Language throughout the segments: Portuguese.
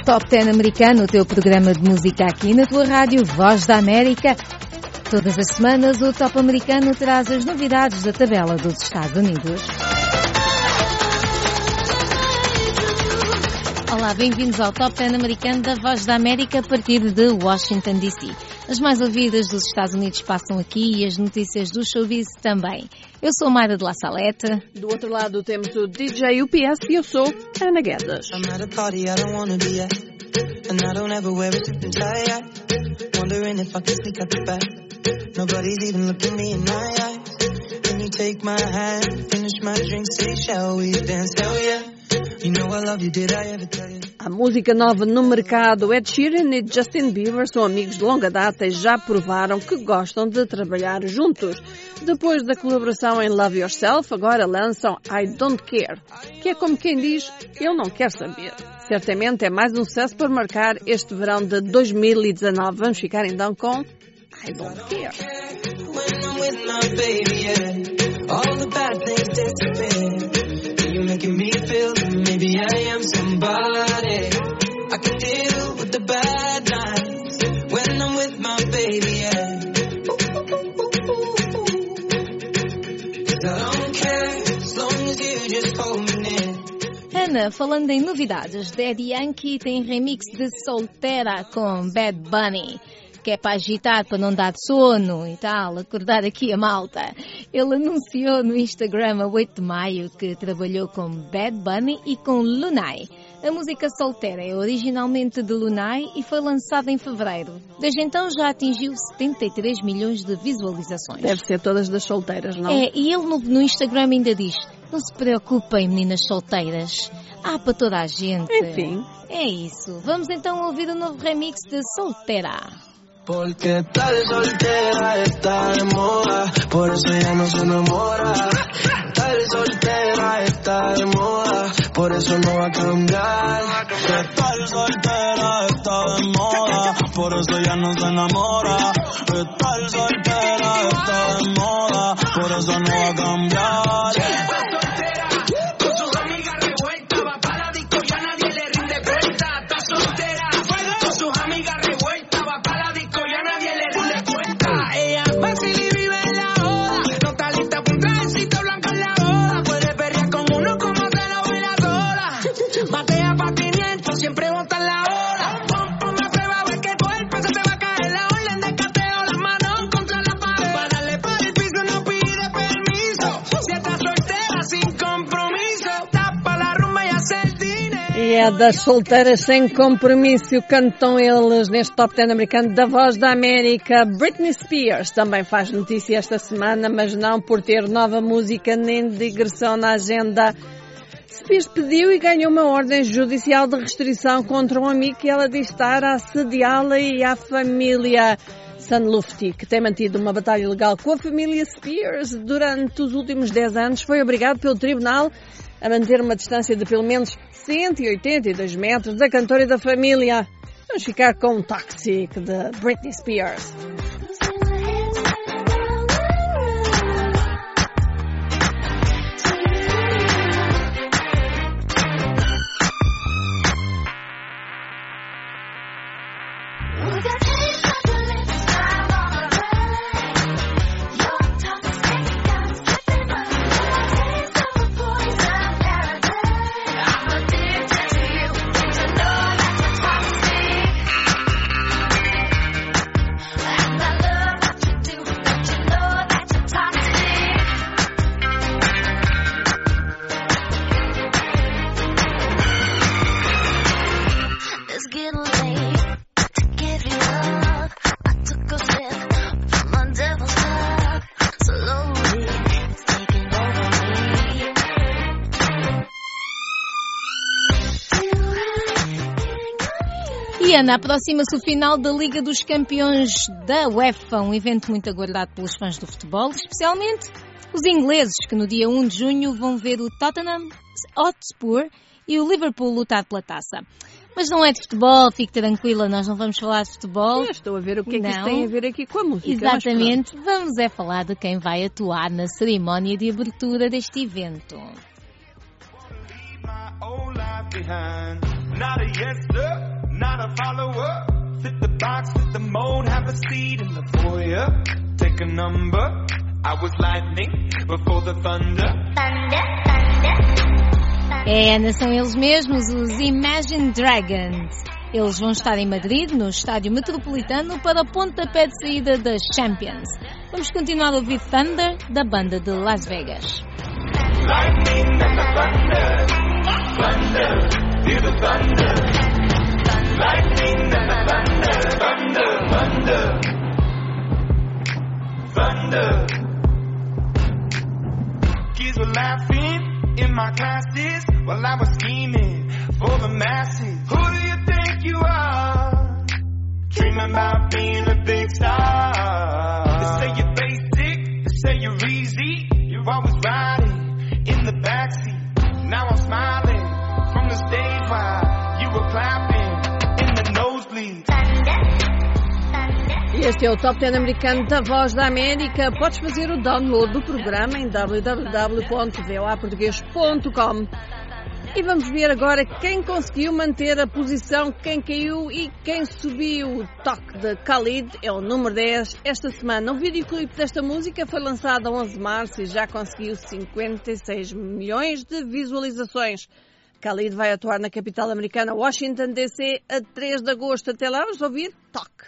Top 10 americano, o teu programa de música aqui na tua rádio Voz da América. Todas as semanas o Top americano traz as novidades da tabela dos Estados Unidos. Olá, bem-vindos ao Top 10 americano da Voz da América a partir de Washington, D.C. As mais ouvidas dos Estados Unidos passam aqui e as notícias do showbiz também. Eu sou Mayra de La Salete. Do outro lado temos o DJ UPS e eu sou Ana Guedes. A música nova no mercado, Ed Sheeran e Justin Bieber são amigos de longa data e já provaram que gostam de trabalhar juntos. Depois da colaboração em Love Yourself, agora lançam I Don't Care, que é como quem diz, eu não quero saber. Certamente é mais um sucesso para marcar este verão de 2019. Vamos ficar então com I Don't Care. Making me feel that maybe I am somebody. I can deal with the bad nights when I'm with my baby, yeah. Cause I don't care as long as you just hold me near. Ana, falando em novidades, Daddy Yankee tem remix de Solteira com Bad Bunny, que é para agitar, para não dar sono e tal, acordar aqui a malta. Ele anunciou no Instagram a 8 de maio que trabalhou com Bad Bunny e com Lunay. A música Solteira é originalmente de Lunay e foi lançada em fevereiro. Desde então já atingiu 73 milhões de visualizações. Deve ser todas das solteiras, não? É, e ele no Instagram ainda diz, não se preocupem, meninas solteiras. Há para toda a gente. Enfim. É isso. Vamos então ouvir o novo remix de Solteira. Porque estar soltera está de moda, por eso ya no se enamora. Estar soltera está de moda, por eso no va a cambiar. Estar soltera está de moda, por eso ya no se enamora. Estar soltera está de moda, por eso no va a cambiar. E é das solteiras sem compromisso, cantam eles neste Top 10 americano da Voz da América. Britney Spears também faz notícia esta semana, mas não por ter nova música nem digressão na agenda. Spears pediu e ganhou uma ordem judicial de restrição contra um amigo que ela diz estar a assediá-la e a família. Sun Lufty, que tem mantido uma batalha legal com a família Spears durante os últimos 10 anos, foi obrigado pelo tribunal a manter uma distância de pelo menos 182 metros da cantora e da família. Vamos ficar com um Toxic de Britney Spears. E Ana, aproxima-se o final da Liga dos Campeões da UEFA, um evento muito aguardado pelos fãs do futebol, especialmente os ingleses, que no dia 1 de junho vão ver o Tottenham Hotspur e o Liverpool lutar pela taça. Mas não é de futebol, fique tranquila, nós não vamos falar de futebol. Eu estou a ver o que é que isto tem a ver aqui com a música. Exatamente, vamos é falar de quem vai atuar na cerimónia de abertura deste evento. not a yes sir, not a follower. Fit the box, fit the mold, have a seat in the foyer. Take a number, I was lightning before the thunder. Thunder. Ana, são eles mesmos, os Imagine Dragons. Eles vão estar em Madrid, no Estádio Metropolitano, para o pontapé de saída das Champions. Vamos continuar a ouvir Thunder, da banda de Las Vegas. Lightning and the thunder, thunder, feel the thunder. Lightning and the thunder, thunder, thunder. Kids were laughing in my classes while I was scheming for the masses. Who do you think you are? Dreaming about being a big star. They say you're basic, they say you're easy. You're always riding in the backseat. Now I'm smiling from the stage while you were clapping in the nosebleed. Este é o Top 10 americano da Voz da América. Podes fazer o download do programa em www.voaportugues.com. E vamos ver agora quem conseguiu manter a posição, quem caiu e quem subiu. O toque de Khalid é o número 10 esta semana. O videoclipe desta música foi lançado a 11 de março e já conseguiu 56 milhões de visualizações. Khalid vai atuar na capital americana, Washington, D.C., a 3 de agosto. Até lá, vamos ouvir Toque.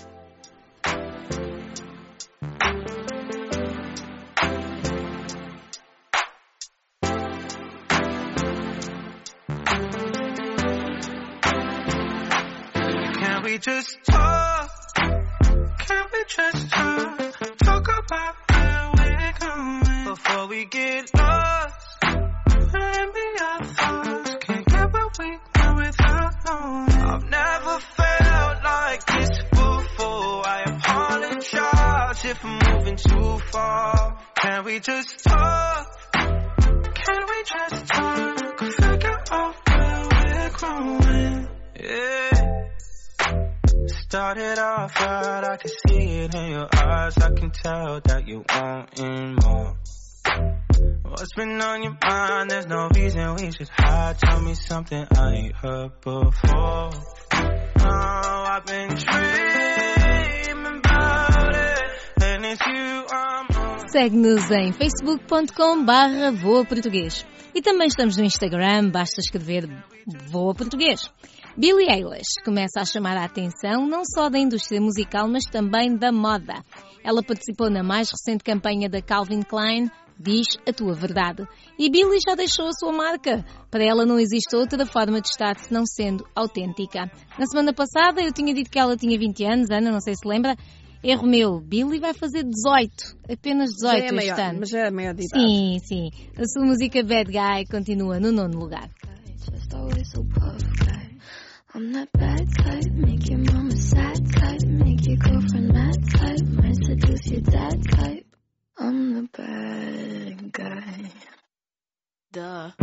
Can we just talk? Can we just talk? Talk about where we're going before we get lost. Let me our thoughts. Can't get where we go without knowing. I've never felt like this before. I apologize if I'm moving too far. Can we just talk? Can we just talk? Figure out where we're growing. Yeah. Started off right, I can see it in your eyes. I can tell that you wanting more. What's been on your mind? There's no reason we should hide. Tell me something I ain't heard before. Oh, I've been dreaming about it, and it's you I'm on. Segue-nos em facebook.com/voaportuguês. E também estamos no Instagram, basta escrever Voa Português. Billie Eilish começa a chamar a atenção não só da indústria musical, mas também da moda. Ela participou na mais recente campanha da Calvin Klein, Diz a Tua Verdade. E Billie já deixou a sua marca. Para ela não existe outra forma de estar senão sendo autêntica. Na semana passada eu tinha dito que ela tinha 20 anos, Ana, não sei se lembra. Erro meu, Billie vai fazer 18, apenas 18 este ano. Mas já é maior de idade. Sim, sim. A sua música Bad Guy continua no 9º lugar. I'm that bad type, make your mama sad type, make your girlfriend mad type, might seduce your dad type. I'm the bad guy. Duh.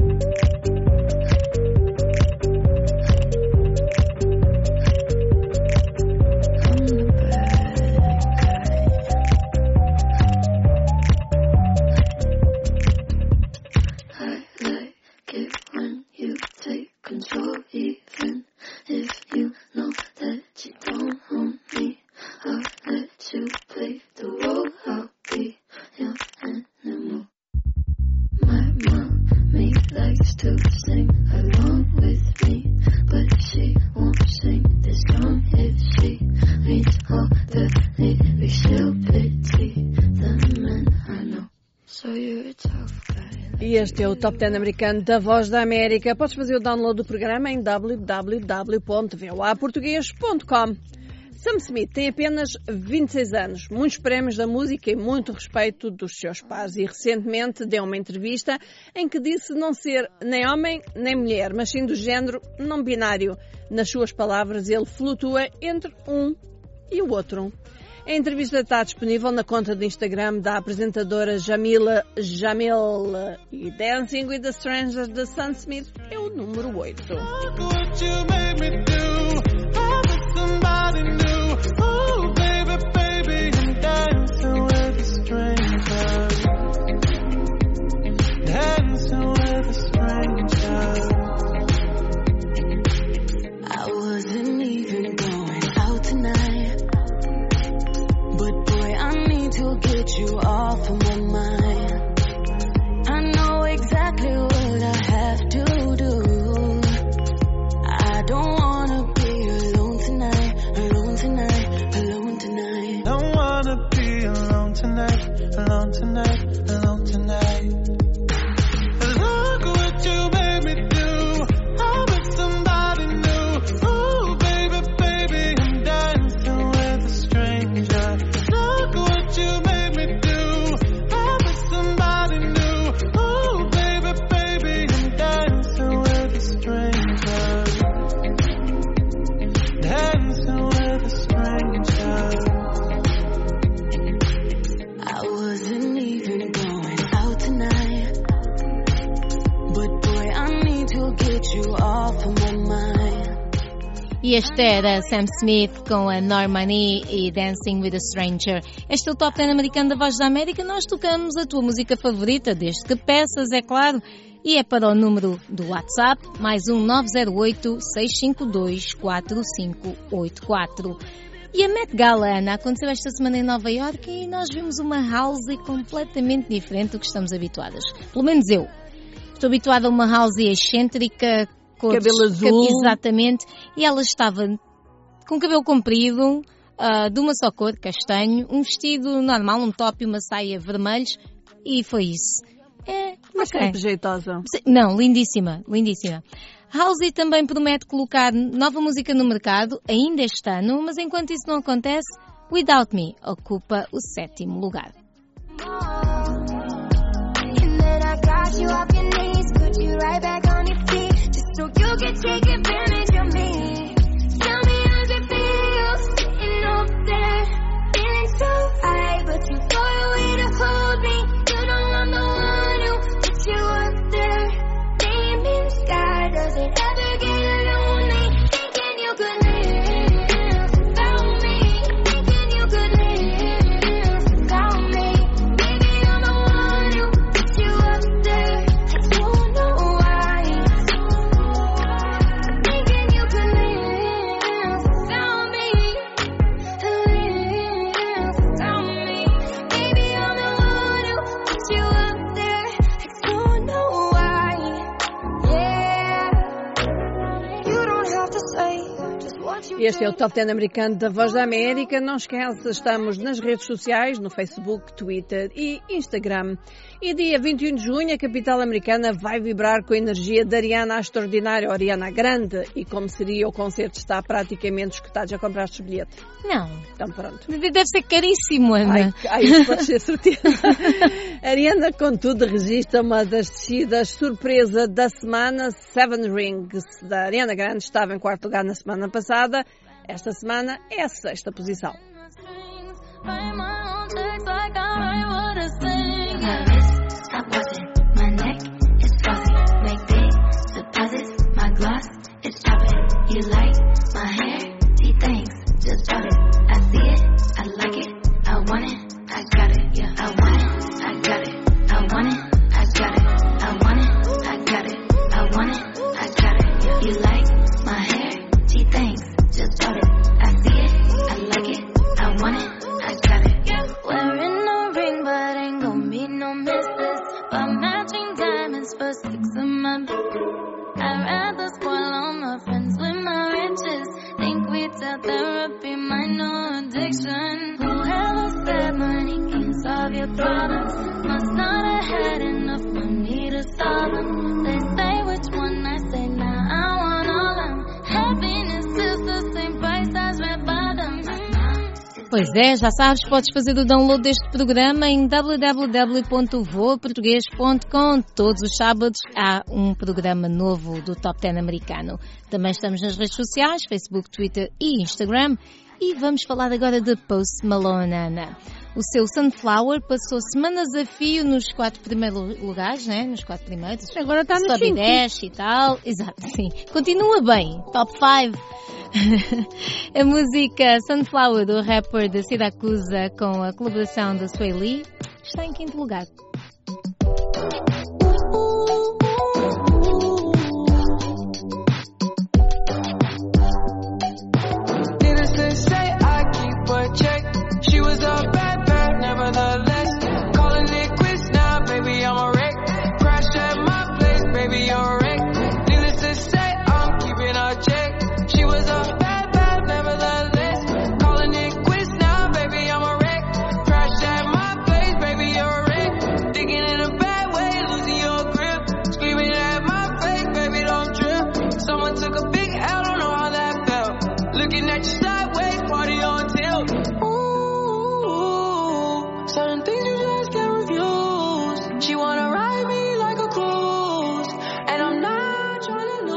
Control even if you know that you don't own me. I'll let you play the role. I'll be your animal. My mommy likes to sing along with me, but she won't sing this song if she reads all the lyrics. She'll pity the men I know. So you're a tough guy. E este é o Top 10 americano da Voz da América. Podes fazer o download do programa em www.voaportugues.com. Sam Smith tem apenas 26 anos, muitos prémios da música e muito respeito dos seus pares. E recentemente deu uma entrevista em que disse não ser nem homem nem mulher, mas sim do género não binário. Nas suas palavras, ele flutua entre um e o outro. A entrevista está disponível na conta de Instagram da apresentadora Jamila Jamil. E Dancing with the Strangers de Sam Smith é o número 8. get you off of my mind. E este era Sam Smith com a Normani e Dancing with a Stranger. Este é o Top 10 americano da Voz da América. Nós tocamos a tua música favorita, desde que peças, é claro. E é para o número do WhatsApp, mais 908-652-4584. E a Met Gala, Ana, aconteceu esta semana em Nova Iorque e nós vimos uma house completamente diferente do que estamos habituadas. Pelo menos eu. Estou habituada a uma house excêntrica, cabelo azul. Exatamente. E ela estava com cabelo comprido, de uma só cor, castanho, um vestido normal, um top e uma saia vermelhos, e foi isso. Mas é jeitosa. Não, lindíssima, lindíssima. Halsey também promete colocar nova música no mercado, ainda este ano, mas enquanto isso não acontece, Without Me ocupa o 7º lugar. Este é o Top 10 americano da Voz da América. Não esqueça, estamos nas redes sociais, no Facebook, Twitter e Instagram. E dia 21 de junho, a capital americana vai vibrar com a energia da Ariana a extraordinária, Ariana Grande. E como seria, o concerto está praticamente esgotado. Já compraste o bilhete? Não. Então pronto. Deve ser caríssimo, Ana. Isso pode ser certeza. Ariana, contudo, registra uma das descidas surpresa da semana. Seven Rings, da Ariana Grande, estava em 4º lugar na semana passada. Esta semana é a 6ª posição. Pois é, já sabes, podes fazer o download deste programa em www.voaportugues.com. Todos os sábados há um programa novo do Top 10 americano. Também estamos nas redes sociais, Facebook, Twitter e Instagram. E vamos falar agora de Post Malone, Ana. O seu Sunflower passou semanas a fio nos 4 primeiros lugares, né? Nos 4 primeiros. Agora está no top 10 e tal. Exato, sim. Continua bem. Top 5. A música Sunflower do rapper de Siracusa com a colaboração da Sway Lee está em 5º lugar.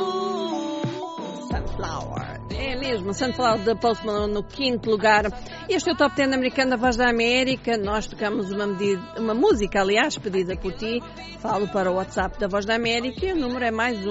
Sunflower da Post Malone no 5º lugar. Este é o Top 10 americano da Voz da América. Nós tocamos uma música, aliás, pedida por ti. Falo para o WhatsApp da Voz da América e o número é mais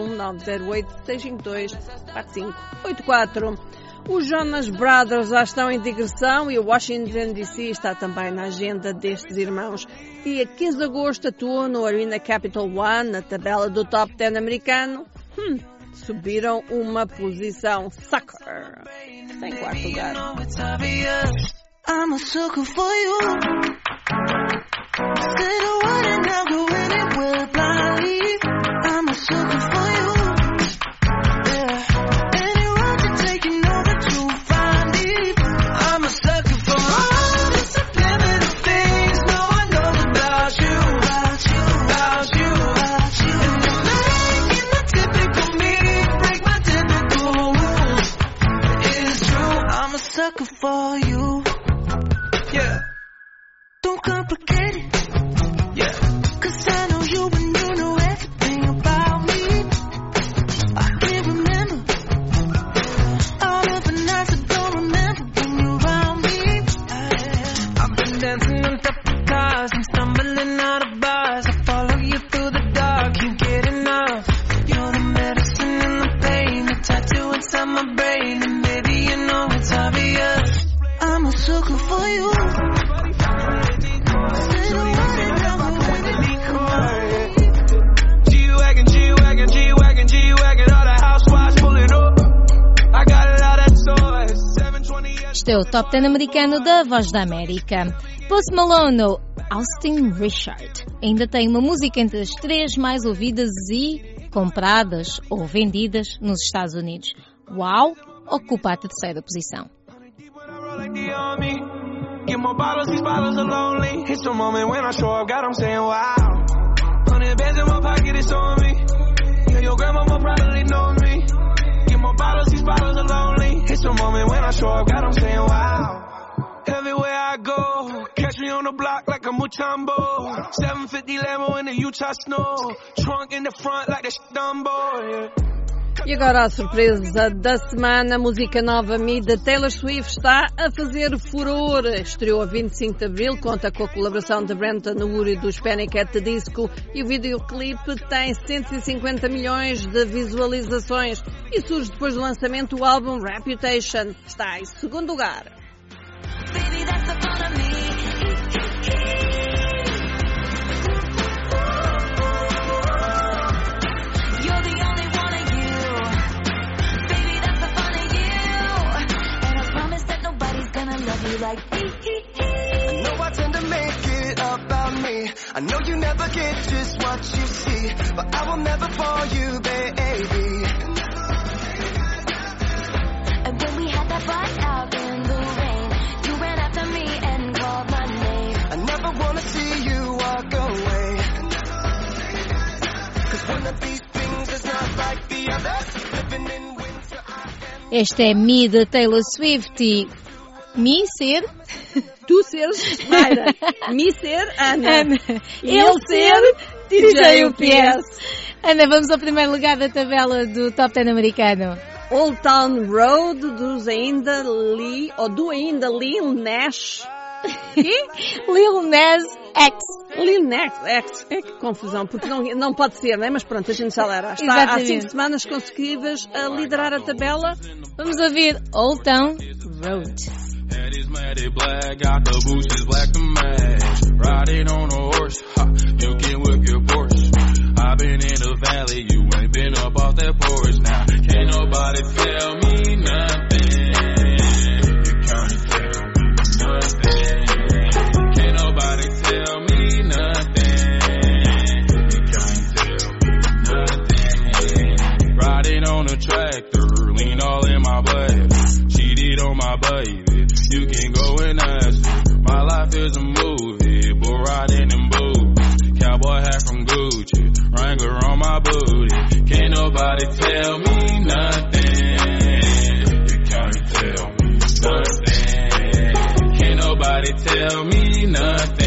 908-652-4584. Os Jonas Brothers já estão em digressão e o Washington DC está também na agenda destes irmãos. Dia 15 de agosto atuam no Arena Capital One, na tabela do Top 10 americano. Subiram uma posição. Sucker. Está em quarto lugar. I'm a sucker for you. Say the word and I'll go anywhere blindly. I'm a sucker for you. Yeah. Any road you're taking over to find me. I'm a sucker for all the subliminal things no one knows about you. About you. About you. About you. And you're making the typical me break my typical rules. It's true. I'm a sucker for you. Yeah. Don't complicate it. Yeah. 'Cause I know you and you know everything about me. I can't remember all of the nights I don't remember when you're around me. I've been dancing on top of cars and stumbling out of bars. I follow you through the dark, can't get enough. You're the medicine and the pain, the tattoo inside my brain. And baby, you know it's obvious. I'm a sucker for you. Este é o Top 10 americano da Voz da América. Post Malone ou Austin Richard ainda tem uma música entre as 3 mais ouvidas e compradas ou vendidas nos Estados Unidos. Wow, ocupa a 3ª posição. Get more bottles, these bottles are lonely. It's the moment when I show up, God, I'm saying wow. 100 bands in my pocket, it's on me. Yeah, your grandma probably know me. Get more bottles, these bottles are lonely. It's the moment when I show up, God, I'm saying wow. Everywhere I go, catch me on the block like a Mutombo. 750 Lambo in the Utah snow. Trunk in the front like the Dumbo, yeah. E agora a surpresa da semana, a música nova Me de Taylor Swift está a fazer furor. Estreou a 25 de Abril, conta com a colaboração de Brenton Urie dos Panic! At the Disco e o videoclipe tem 150 milhões de visualizações e surge depois do lançamento do álbum Reputation. Está em segundo lugar. Baby, that's the fun of me. You're the only one of you. Baby, that's the fun of you. And I promise that nobody's gonna love you like me. I know I tend to make it about me. I know you never get just what you see, but I will never fall you, baby. And when we had that fight out in the rain, you ran after me and called my name. I never wanna see you walk away. 'Cause one of these things is not like the other. Living in winter, Este é Me de Taylor Swift e Me ser... Tu seres Mayra, me ser Ana, e ele ser DJ UPS. Ana, vamos ao primeiro lugar da tabela do Top 10 americano. Old Town Road do ainda Lil Nas. Lil Nas X. Lil Nas X. É que confusão, porque não pode ser, não é? Mas pronto, a gente já lera. Está Exatamente. há 5 semanas consecutivas a liderar a tabela. Vamos ouvir Old Town Road. Head is matted black, got the boots is black to match. Riding on a horse, ha, you can whip your Porsche. I've been in the valley, you ain't been up off that porch. Now, can't nobody tell me nothing. You can't tell me nothing. Can't nobody tell me nothing. You can't tell me nothing. Riding on a tractor, lean all in my butt. Cheated on my baby. You can go and ask me. My life is a movie, bull riding in boots. Cowboy hat from Gucci, Wrangler on my booty. Can't nobody tell me nothing. You can't tell me nothing. Can't nobody tell me nothing.